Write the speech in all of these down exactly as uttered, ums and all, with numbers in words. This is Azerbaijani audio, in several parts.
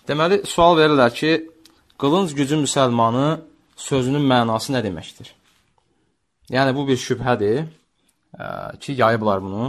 Deməli, sual verirlər ki, qılınc gücü müsəlmanı sözünün mənası nə deməkdir? Yəni, bu bir şübhədir ki, yayıblar bunu.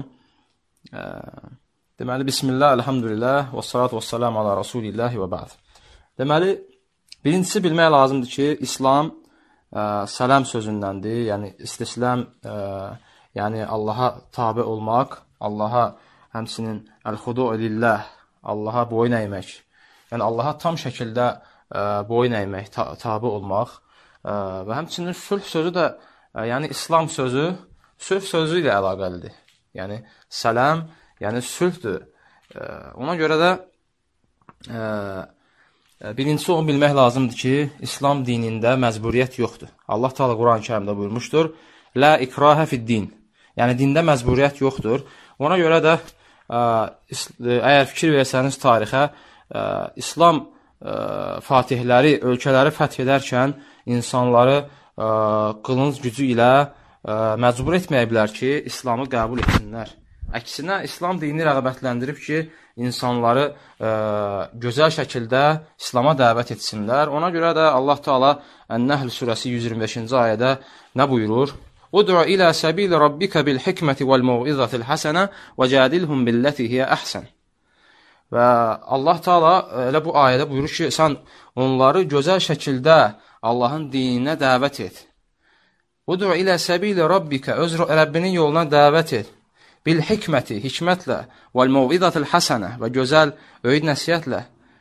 Deməli, Bismillah, elhamdülillah, və salatu və salam ala Rasulillah və bə'd. Deməli, birincisi bilmək lazımdır ki, İslam ə, sələm sözündəndir. Yəni, istisləm, ə, yəni Allaha tabi olmaq, Allaha həmsinin əl-xudu lillah, Allaha boyun əymək. Yəni, Allaha tam şəkildə ə, boyun əymək, ta tabi olmaq ə, və həmçinin sülh sözü də, ə, yəni İslam sözü, sülh sözü ilə əlaqəlidir. Yəni, sələm, yəni sülhdür. Ə, ona görə də ə, birincisi onu bilmək lazımdır ki, İslam dinində məcburiyyət yoxdur. Allah Teala Quran-ı Kərimdə buyurmuşdur, La ikrahə fid-din. Yəni, dində məcburiyyət yoxdur. Ona görə də ə, əgər fikir versəniz tarixə, ə, İslam ə, fatihləri, ölkələri fəth edərkən insanları ə, qılınc gücü ilə ə, məcbur etməyiblər ki, İslamı qəbul etsinlər. Əksinə, İslam dini rəğbətləndirib ki, insanları ə, gözəl şəkildə İslama dəvət etsinlər. Ona görə də Allah Teala Ən-Nəhl surəsi yüz iyirmi beşinci ayədə nə buyurur? Ud'u ilə səbil rabbikə bil hikməti vəl mev'izatil həsənə və cədilhum billəti hiyə əhsən. Və Allah Teala elə bu ayədə buyurur ki, sən onları gözəl şəkildə Allahın dininə dəvət et. Ud'u ilə səbil rabbikə, öz Rəbbinin yoluna dəvət et. Bil hikməti, hikmətlə, vəl mev'izatil həsənə və gözəl öyüd nəsiyyətlə.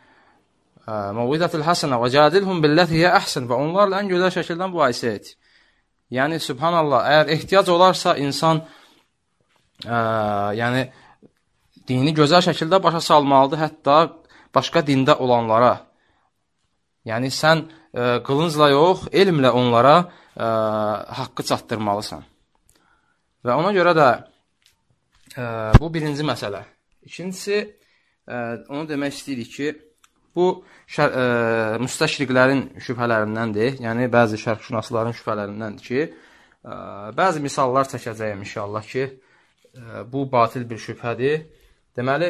Mev'izatil həsənə və cədilhum billəti hiyə əhsən və onlarla ən gözəl şəkildə mübahisə et. Yəni, subhanallah, əgər ehtiyac olarsa insan ə, yəni, dini gözəl şəkildə başa salmalıdır, hətta başqa dində olanlara. Yəni, sən ə, qılıncla yox, elmlə onlara ə, haqqı çatdırmalısan. Və ona görə də ə, bu birinci məsələ. İkincisi, ə, onu demək istəyirik ki, bu şər, ə, müstəşriqlərin şübhələrindəndir, yəni bəzi şərqşünasların şübhələrindəndir ki, ə, bəzi misallar çəkəcəyim inşallah ki, ə, bu batil bir şübhədir. Deməli,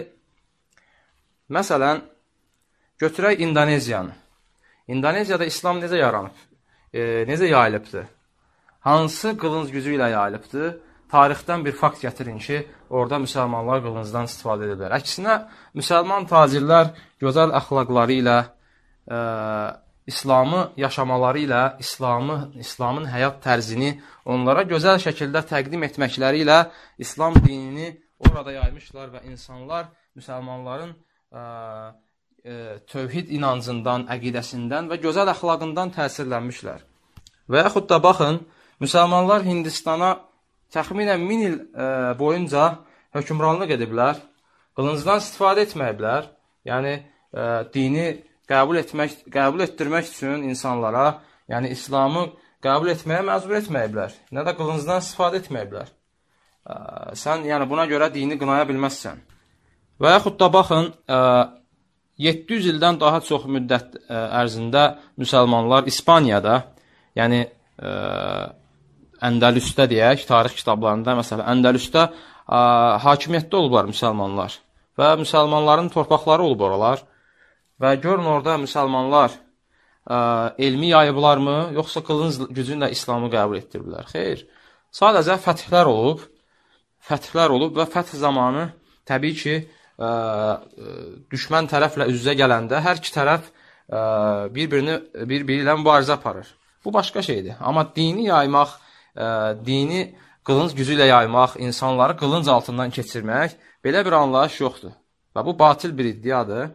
məsələn, götürək İndoneziyanı. İndoneziyada İslam necə yaranıb? E, necə yayılıbdır? Hansı qılınc gücü ilə yayılıbdır? Tarixdən bir fakt gətirin ki, orada müsəlmanlar qılıncdan istifadə edirlər. Əksinə, müsəlman tacirlər gözəl əxlaqları ilə, e, İslamı yaşamaları ilə, İslamı, İslamın həyat tərzini onlara gözəl şəkildə təqdim etməkləri ilə İslam dinini orada yaymışlar və insanlar müsəlmanların ə, ə, tövhid inancından, əqidəsindən və gözəl əxlaqından təsirlənmişlər. Və yaxud da baxın, müsəlmanlar Hindistana təxminən min il ə, boyunca hökmranlıq ediblər, qılıncdan istifadə etməyiblər, yəni ə, dini qəbul etmək, qəbul etdirmək üçün insanlara, yəni İslamı qəbul etməyə məcbur etməyiblər, nə də qılıncdan istifadə etməyiblər. Ə, sən yəni buna görə dini qınaya bilməzsən. Və yaxud da baxın, ə, yeddi yüz ildən daha çox müddət ə, ərzində müsəlmanlar İspaniyada, yəni ə, Əndəlüsdə deyək, tarix kitablarında, məsələn, Əndəlüsdə ə, hakimiyyətdə olublar müsəlmanlar və müsəlmanların torpaqları olub oralar və görün orada müsəlmanlar ə, elmi yayıblarmı, yoxsa qılınc gücü ilə İslamı qəbul etdiriblər? Xeyr, sadəcə fəthlər olub, fəthlər olub və fəth zamanı təbii ki, ə, düşmən tərəflə üz-üzə gələndə hər iki tərəf bir-birini bir-biri ilə mübarizə aparır. Bu başqa şeydir. Amma dini yaymaq, ə, dini qılınc gücü ilə yaymaq, insanları qılınc altından keçirmək, belə bir anlayış yoxdur. Və bu batil bir iddiadır.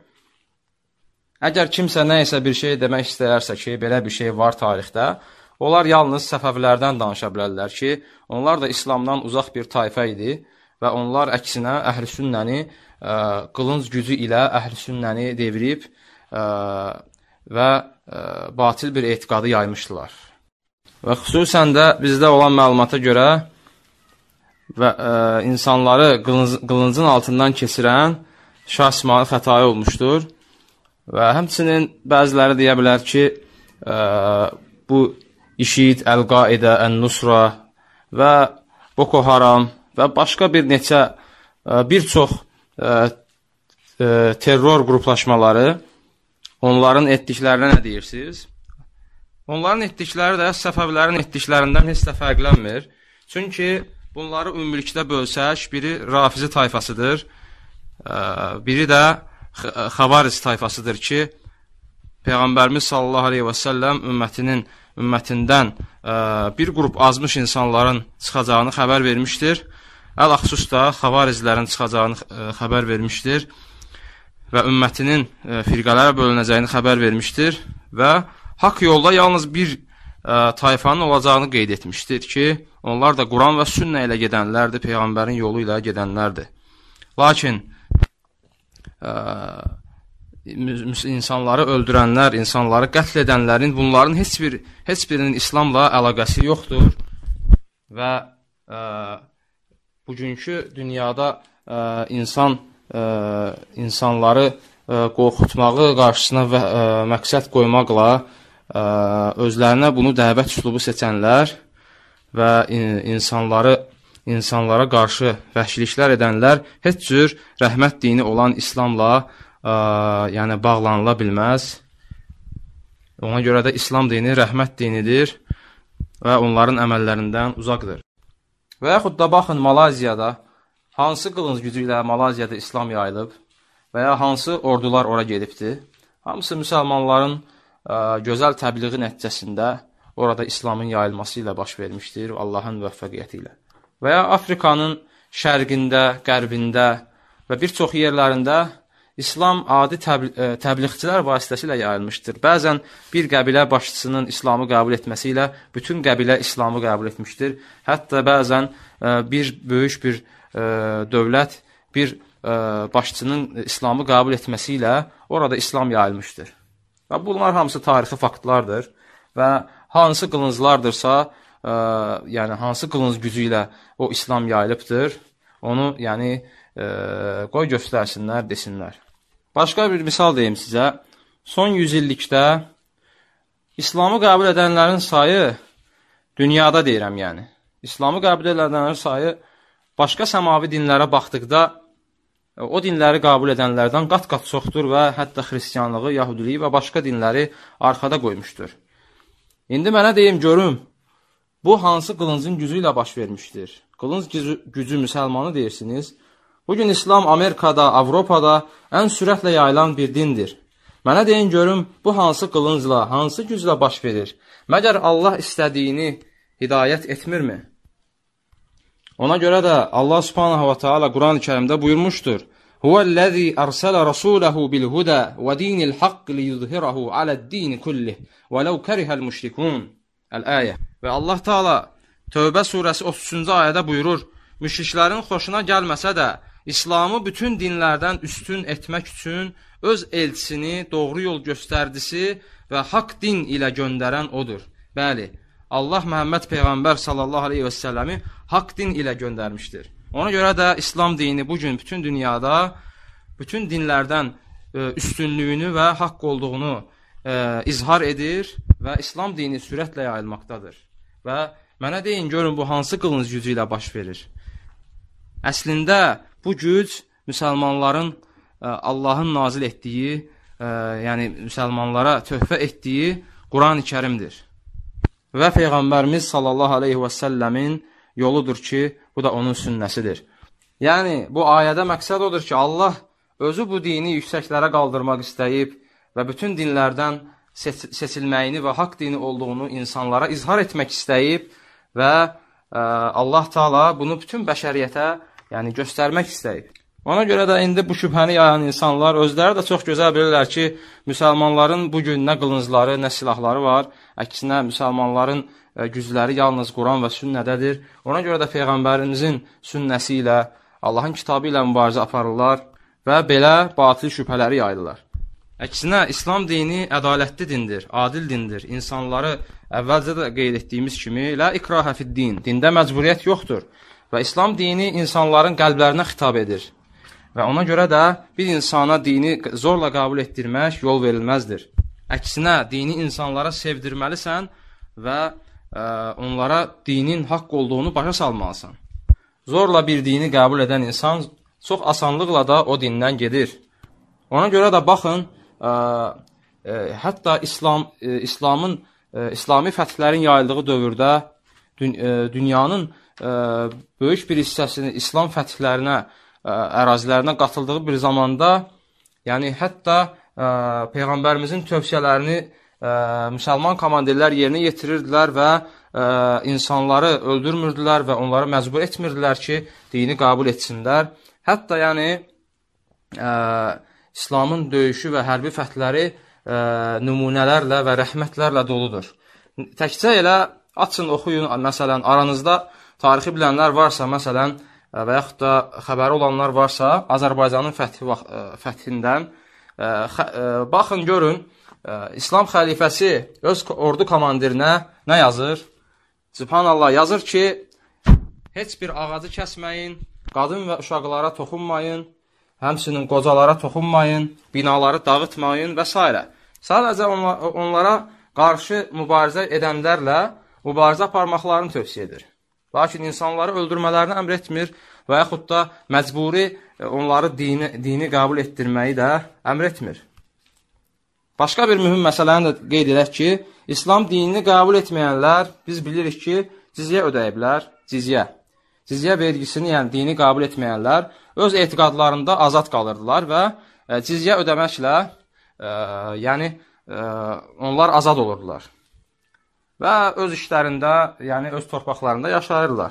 Əgər kimsə nə isə bir şey demək istəyərsə ki, belə bir şey var tarixdə, onlar yalnız Səfəvilərdən danışa bilərlər ki, onlar da İslamdan uzaq bir tayfə idi və onlar əksinə əhl-i sünnəni ə, qılınc gücü ilə əhl-i sünnəni devirib ə, və ə, batil bir etiqadı yaymışdılar. Və xüsusən də bizdə olan məlumata görə və ə, insanları qılınc, qılıncın altından keçirən Şah İsmayıl Xətai olmuşdur və həmçinin bəziləri deyə bilər ki, ə, bu İşid, Əl-Qaidə, Ən-Nusra və Boko Haram və başqa bir neçə, bir çox terror qruplaşmaları onların etdiklərinə nə deyirsiniz? Onların etdikləri də Səfəvilərin etdiklərindən heç də fərqlənmir. Çünki bunları ümumilikdə bölsək, biri Rafizi tayfasıdır, biri də Xavariz tayfasıdır ki, Peyğəmbərimiz sallallahu aleyhi və səlləm ümmətinin, ümmətindən bir qrup azmış insanların çıxacağını xəbər vermişdir. Əl-əxsus da Xavarizlərin çıxacağını xəbər vermişdir və ümmətinin firqələrə bölünəcəyini xəbər vermişdir və haqq yolda yalnız bir ə, tayfanın olacağını qeyd etmişdir ki, onlar da Quran və sünnə ilə gedənlərdir, Peyğəmbərin yolu ilə gedənlərdir. Lakin ə, insanları öldürənlər, insanları qətl edənlərin, bunların heç, bir, heç birinin İslamla əlaqəsi yoxdur və ə, bugünkü dünyada ə, insan ə, insanları ə, qorxutmağı qarşısına və, ə, məqsəd qoymaqla ə, özlərinə bunu dəvət üslubu seçənlər və insanları insanlara qarşı vəhşiliklər edənlər heç cür rəhmət dini olan İslamla ə, yəni bağlanıla bilməz. Ona görə də İslam dini rəhmət dinidir və onların əməllərindən uzaqdır. Və yaxud da baxın, Malayziyada hansı qılınc gücü ilə Malayziyada İslam yayılıb və ya hansı ordular ora gedibdir? Hamısı müsəlmanların ə, gözəl təbliği nəticəsində orada İslamın yayılması ilə baş vermişdir, Allahın müvəffəqiyyəti ilə. Və ya Afrikanın şərqində, qərbində və bir çox yerlərində İslam adi təbli təbliğçilər vasitəsilə yayılmışdır. Bəzən bir qəbilə başçısının İslamı qəbul etməsi ilə bütün qəbilə İslamı qəbul etmişdir. Hətta bəzən ə, bir böyük bir ə, dövlət bir ə, başçının İslamı qəbul etməsi ilə orada İslam yayılmışdır. Və bunlar hamısı tarixi faktlardır və hansı qılınclardırsa, ə, yəni hansı qılınc gücü ilə o İslam yayılıbdır, onu yəni ə, qoy göstərsinlər, desinlər. Başqa bir misal deyim sizə. Son yüz illikdə İslamı qəbul edənlərin sayı, dünyada deyirəm yəni, İslamı qəbul edənlərin sayı başqa səmavi dinlərə baxdıqda o dinləri qəbul edənlərdən qat-qat çoxdur və hətta xristiyanlığı, yahudiliyi və başqa dinləri arxada qoymuşdur. İndi mənə deyim, görüm, bu hansı qılıncın gücü ilə baş vermişdir? Qılınc gücü, gücü müsəlmanı deyirsiniz. Bugün İslam Amerikada, Avropada ən sürətlə yayılan bir dindir. Mənə deyin görüm, bu hansı qılıncla, hansı güclə baş verir? Məgər Allah istədiyini hidayət etmirmi? Ona görə də Allah subhanahu wa ta'ala Quran-ı Kərimdə buyurmuşdur. Huvəl-ləzi ərsələ rasuləhu bil-hudə və dinil haqq liyuzhirahu aləd-dini kullih və ləv kərihəl müşrikun. Əl-əyə. Və Allah Teala Tövbə surəsi otuz üçüncü ayədə buyurur, müşriklərin xoşuna gəlməsə də, İslamı bütün dinlərdən üstün etmək üçün öz elçisini, doğru yol göstərdisi və haqq din ilə göndərən odur. Bəli, Allah Məhəmməd Peyğəmbər sallallahu aleyhi və səlləmi haqq din ilə göndərmişdir. Ona görə də İslam dini bugün bütün dünyada, bütün dinlərdən üstünlüyünü və haqq olduğunu e, izhar edir və İslam dini sürətlə yayılmaqdadır. Və mənə deyin, görün, bu hansı qılınc gücü ilə baş verir? Əslində, bu güc müsəlmanların ə, Allahın nazil etdiyi, ə, yəni müsəlmanlara töhfə etdiyi Quran-ı Kərimdir. Və Peyğəmbərimiz sallallahu aleyhi və səlləmin yoludur ki, bu da onun sünnəsidir. Yəni, bu ayədə məqsəd odur ki, Allah özü bu dini yüksəklərə qaldırmaq istəyib və bütün dinlərdən seç seçilməyini və haqq dini olduğunu insanlara izhar etmək istəyib və ə, Allah Teala bunu bütün bəşəriyyətə yəni göstərmək istəyib. Ona görə də indi bu şübhəni yayan insanlar özləri də çox gözəl bilirlər ki, müsəlmanların bugün nə qılıncları, nə silahları var. Əksinə, müsəlmanların gücləri yalnız Quran və sünnədədir. Ona görə də Peyğəmbərimizin sünnəsi ilə, Allahın kitabı ilə mübarizə aparırlar və belə batil şübhələri yayırlar. Əksinə, İslam dini ədalətli dindir, adil dindir. İnsanları əvvəlcə də qeyd etdiyimiz kimi, la ikrahə fid-din, dində məcburiyyət yoxdur. Və İslam dini insanların qəlblərinə xitab edir. Və ona görə də bir insana dini zorla qəbul etdirmək yol verilməzdir. Əksinə, dini insanlara sevdirməlisən və ə, onlara dinin haqq olduğunu başa salmalısan. Zorla bir dini qəbul edən insan çox asanlıqla da o dindən gedir. Ona görə də baxın, ə, e, hətta İslam e, İslamın e, İslami fəthlərin yayıldığı dövrdə dün, e, dünyanın e, böyük bir hissəsini İslam fəthlərinə, e, ərazilərinə qatıldığı bir zamanda, yəni hətta e, Peyğəmbərimizin tövsiyələrini e, müsəlman komandirlər yerinə yetirirdilər və e, insanları öldürmürdülər və onları məcbur etmirdilər ki, dini qəbul etsinlər. Hətta yəni e, İslamın döyüşü və hərbi fəthləri e, nümunələrlə və rəhmətlərlə doludur. Təkcə elə açın, oxuyun, məsələn, aranızda tarixi bilənlər varsa, məsələn, və yaxud da xəbəri olanlar varsa, Azərbaycanın fəthi, fəthindən e, xə, e, baxın, görün, e, İslam xəlifəsi öz ordu komandirinə nə yazır? Subhanallah, yazır ki, heç bir ağacı kəsməyin, qadın və uşaqlara toxunmayın, həmçinin qocalara toxunmayın, binaları dağıtmayın və s. Sadəcə onlara qarşı mübarizə edənlərlə mübarizə aparmaqlarını tövsiyə edir. Lakin insanları öldürmələrini əmr etmir və yaxud da məcburi onları dini, dini qəbul etdirməyi də əmr etmir. Başqa bir mühüm məsələni də qeyd edək ki, İslam dinini qəbul etməyənlər, biz bilirik ki, cizyə ödəyiblər, cizyə. Cizyə vergisini, yəni dini qəbul etməyənlər, öz etiqadlarında azad qalırdılar və e, cizyə ödəməklə, e, yəni e, onlar azad olurdular. Və öz işlərində, yəni öz torpaqlarında yaşayırlar.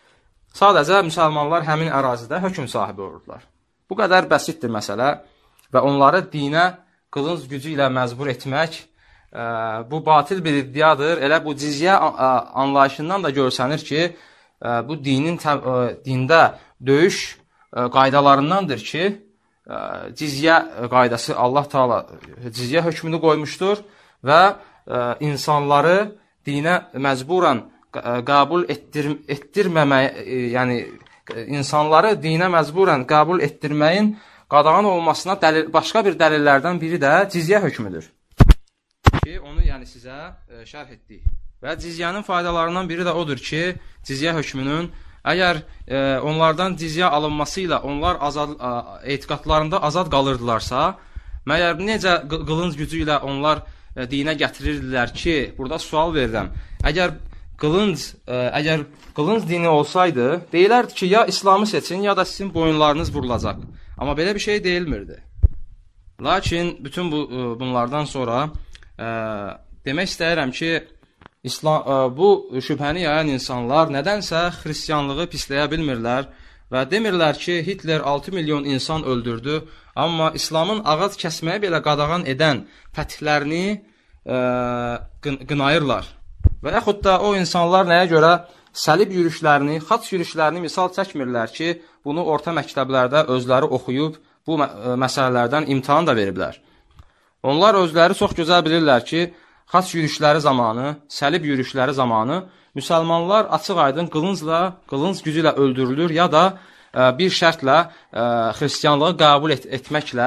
Sadəcə müsəlmanlar həmin ərazidə hökm sahibi olurdular. Bu qədər bəsitdir məsələ və onları dinə qılınc gücü ilə məcbur etmək, e, bu batil bir iddiadır. Elə bu cizyə anlayışından da görsənir ki, e, bu dinin e, dində döyüş e, qaydalarındandır ki, e, cizyə qaydası Allah Taala cizyə hökmünü qoymuşdur və e, insanları dinə məcburan qəbul etdir, etdirməməyə, yəni insanları dinə məcburan qəbul etdirməyin qadağan olmasına dəlil, başqa bir dəlillərdən biri də cizyə hökmüdür. Ki, onu yəni sizə e, şərh etdik. Və cizyənin faydalarından biri də odur ki, cizyə hökmünün əgər e, onlardan cizyə alınması ilə onlar azad, e, etiqadlarında azad qalırdılarsa, məyər necə qılınc gücü ilə onlar dinə gətirirdilər ki, burada sual verirəm. Əgər qılınc, əgər qılınc dini olsaydı, deyilərdi ki, ya İslamı seçin, ya da sizin boyunlarınız vurulacaq. Amma belə bir şey deyilmirdi. Lakin bütün bu, bunlardan sonra e, demək istəyirəm ki, İslam, e, bu şübhəni yayan insanlar nədənsə xristianlığı pisləyə bilmirlər və demirlər ki, Hitler altı milyon insan öldürdü, amma İslamın ağac kəsməyə belə qadağan edən fəthlərini e, qınayırlar. Və yaxud da o insanlar nəyə görə səlib yürüşlərini, xaç yürüşlərini misal çəkmirlər ki, bunu orta məktəblərdə özləri oxuyub, bu məsələlərdən imtahan da veriblər. Onlar özləri çox gözəl bilirlər ki, xaç yürüşləri zamanı, səlib yürüşləri zamanı müsəlmanlar açıq aydın qılıncla, qılınc gücü ilə öldürülür ya da e, bir şərtlə e, xristianlığı qəbul et etməklə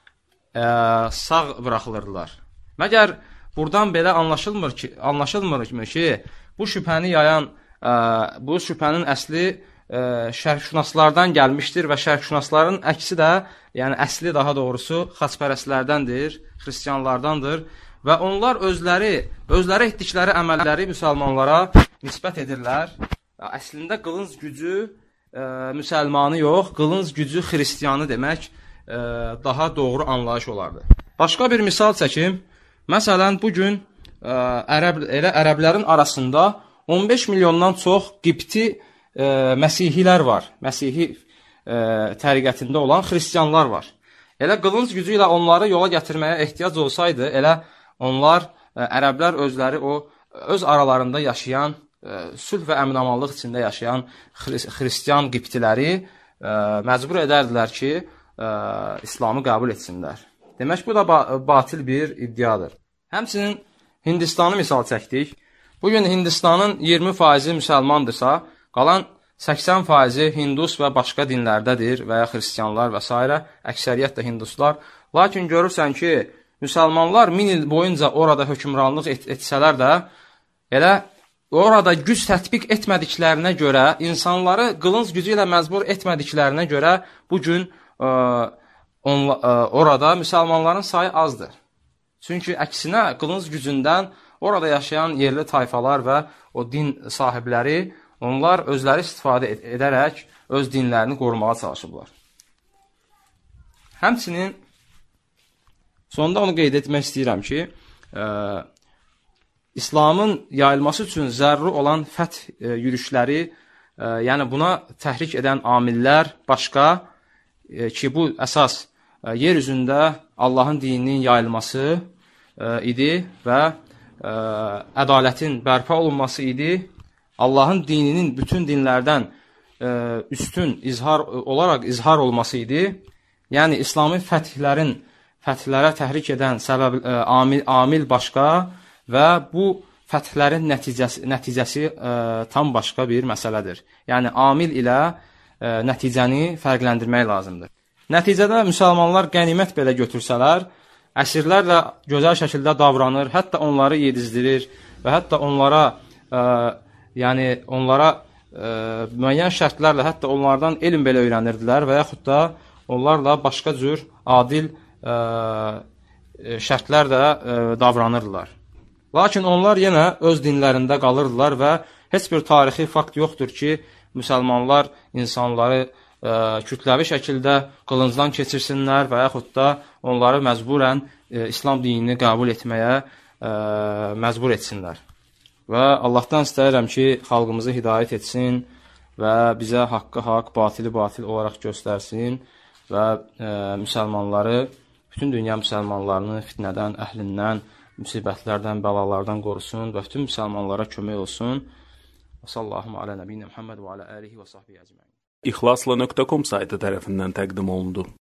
e, sağ buraxılırlar. Məgər buradan belə anlaşılmır ki, anlaşılmır ki, bu şübhəni yayan, e, bu şübhənin əsli e, şərqşünaslardan gəlmişdir və şərqşünasların əksi də, yəni əsli daha doğrusu xaçpərəstlərdəndir, xristianlardandır. Və onlar özləri, özləri etdikləri əməlləri müsəlmanlara nisbət edirlər. Əslində qılınc gücü e, müsəlmanı yox, qılınc gücü xristiyanı demək e, daha doğru anlayış olardı. Başqa bir misal çəkim. Məsələn, bugün e, ərəb, elə ərəblərin arasında on beş milyondan çox qibti e, məsihilər var. Məsihi e, təriqətində olan xristiyanlar var. Elə qılınc gücü ilə onları yola gətirməyə ehtiyac olsaydı, elə onlar, ə, ərəblər özləri o, öz aralarında yaşayan, ə, sülh və əmin-amanlıq içində yaşayan xristiyan qibtiləri ə, məcbur edərdilər ki, ə, İslamı qəbul etsinlər. Demək, bu da ba batil bir iddiadır. Həmçinin Hindistanı misal çəkdik. Bugün Hindistanın iyirmi faizi müsəlmandırsa, qalan səksən faizi hindus və başqa dinlərdədir və ya xristiyanlar və s. Əksəriyyət də hinduslar. Lakin görürsən ki, müsəlmanlar min il boyunca orada hökmranlıq et etsələr də, elə orada güc tətbiq etmədiklərinə görə, insanları qılınc gücü ilə məcbur etmədiklərinə görə bugün ə, onla, ə, orada müsəlmanların sayı azdır. Çünki əksinə qılınc gücündən orada yaşayan yerli tayfalar və o din sahibləri, onlar özləri istifadə edərək öz dinlərini qorumağa çalışıblar. Həmçinin sonunda onu qeyd etmək istəyirəm ki, ə, İslamın yayılması üçün zəruri olan fəth ə, yürüşləri, ə, yəni buna təhrik edən amillər başqa ə, ki, bu əsas ə, yer üzündə Allahın dininin yayılması ə, idi və ə, ədalətin bərpa olunması idi. Allahın dininin bütün dinlərdən ə, üstün izhar olaraq izhar olması idi. Yəni, İslami fəthlərin, fəthlərə təhrik edən səbəb, ə, amil, amil başqa və bu fəthlərin nəticəsi, nəticəsi ə, tam başqa bir məsələdir. Yəni, amil ilə ə, nəticəni fərqləndirmək lazımdır. Nəticədə müsəlmanlar qənimət belə götürsələr, əsirlərlə gözəl şəkildə davranır, hətta onları yedizdirir və hətta onlara, ə, yəni onlara ə, müəyyən şərtlərlə hətta onlardan elm belə öyrənirdilər və yaxud da onlarla başqa cür adil ə, şərtlərlə ə, davranırdılar. Lakin onlar yenə öz dinlərində qalırdılar və heç bir tarixi fakt yoxdur ki, müsəlmanlar insanları ə, kütləvi şəkildə qılıncdan keçirsinlər və yaxud da onları məcburən ə, İslam dinini qəbul etməyə ə, məcbur etsinlər. Və Allahdan istəyirəm ki, xalqımızı hidayət etsin və bizə haqqı haqq, batili batil olaraq göstərsin və ə, müsəlmanları, bütün dünya müsəlmanlarını fitnədən, əhlindən, müsibətlərdən, bəlalardan qorusun və bütün müsəlmanlara kömək olsun. Və sallallahu alə nəbiyyinə Muhammed və alə alihi və sahbihi əcməin. İxlasla nöqtə com saytı tərəfindən təqdim olundu.